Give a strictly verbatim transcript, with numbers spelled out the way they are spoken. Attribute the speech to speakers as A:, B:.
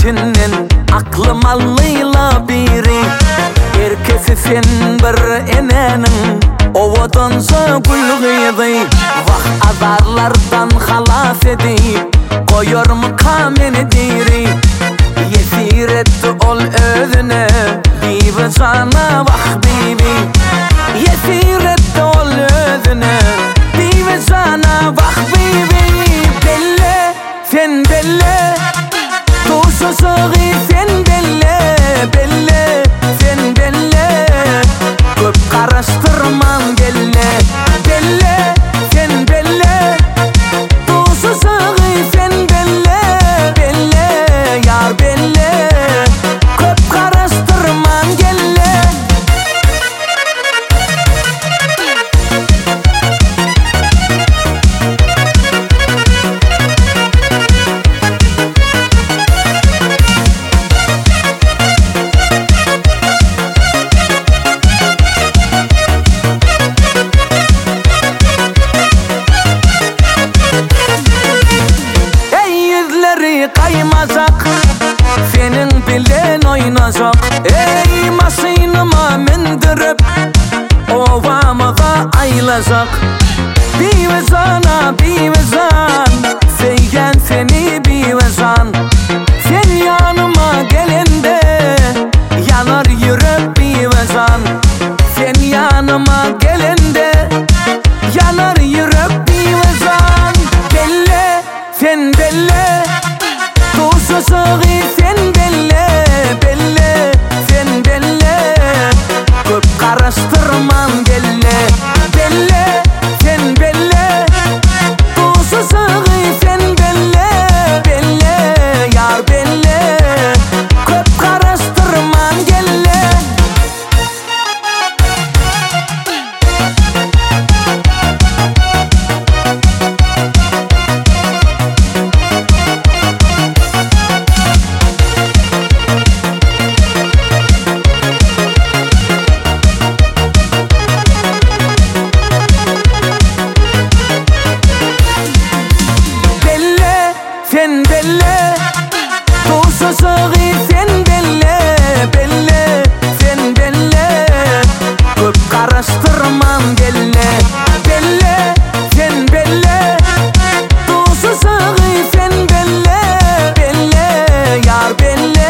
A: günden aklım allıyla biri. Erkesi sen bir enenin ovadansa gül gıydı. Vah azarlardan halas edip koyor mu kameni diri. Yesir etti ol özüne bibi sana vah bibi. Yesir etti ol özüne bibi sana vah bibi. Belle sen belle Tuşu sığı sen belle belle sen belle. Köp karıştırman gelle belle sen belle. Tuşu sığı sen belle belle yar belle. Köp karıştırman gelle. Kaymazak senin bilen oynayacak. Ey maşinıma mindirip ovamıza aylacak. Bir vezana bir vezan Seygen seni bir vezan. Sen yanıma gelende yanar yürek bir vezan. Sen yanıma gelende yanar yürek bir vezan. Belle sen belle Tuşu sığı sen belle belle sen belle. Köp karıştırman gelle belle sen belle. Tuşu sığı sen belle belle yar belle. Köp karıştırman gelle. Sen belle Tuşu sığı sen belle belle sen belle. Köp karıştırman gelle belle sen belle. Tuşu sığı sen belle belle yar belle.